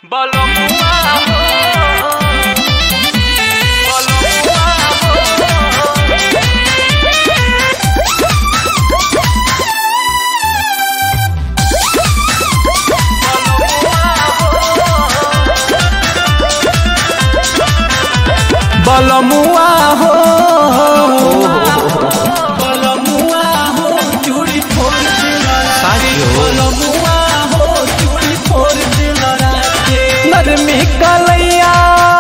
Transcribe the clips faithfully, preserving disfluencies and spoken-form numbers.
बलमुआ हो बलमुआ हो चूड़ी फोड़ दिलरा बलमुआ हो चूड़ी फोड़ दिलरा नरमी कलैया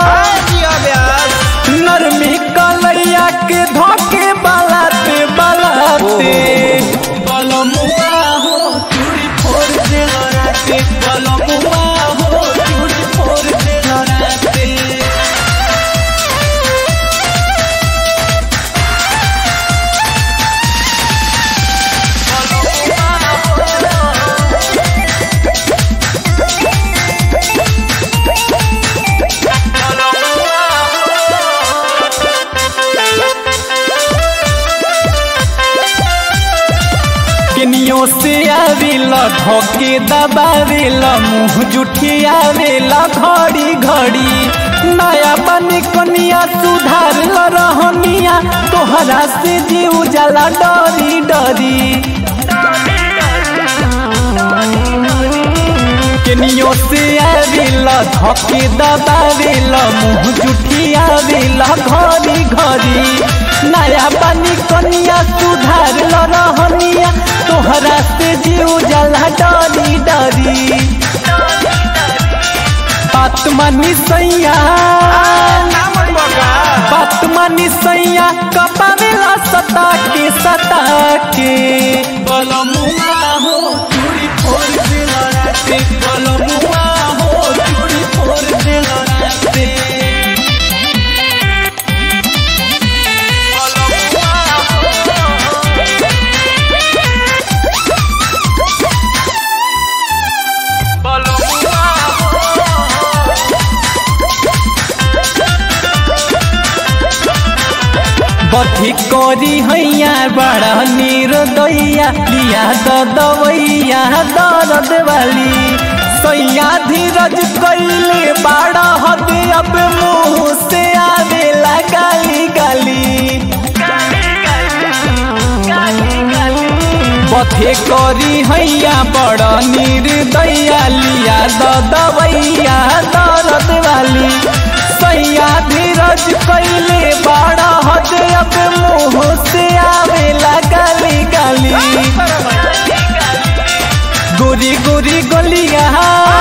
नरमी कलैया के धोके बलाते बलाते बलमुआ हो चूड़ी फोड़ दिलरा बलमुआ हो चूड़ी फोड़ दिलरा केनियो से आवेला धोके दबावेला मुँह जुठियावेला घड़ी घड़ी नया बनी कनिया सुधार रहनिया तोहरा से जीव जाला डरी डरी केनियो से आवेला धोके दबावेला मुँह जुठियावेला घड़ी घड़ी नया बनी कनिया सुधार रहनिया तोहरा से जीव जला डरी डरी बात मानी सैया बात मानी सैया कपावेला सता के सता के बलमुआ हो चूड़ी फोड़ दिलरा बलमुआ हो चूड़ी फोड़ दिलरा बथी करी हैया बड़ा निर्दया लिया दवैया दर्द वाली सैया धीरज कैले बड़ा हद अब मुँह से आवेला गाली गाली बथे करी हैया बड़ा निर्दया लिया दवैया दर्द वाली सैया धीरज कैले बड़ा हद अब मुँह से आवेला गाली गाली गोरी गोरी गोलिया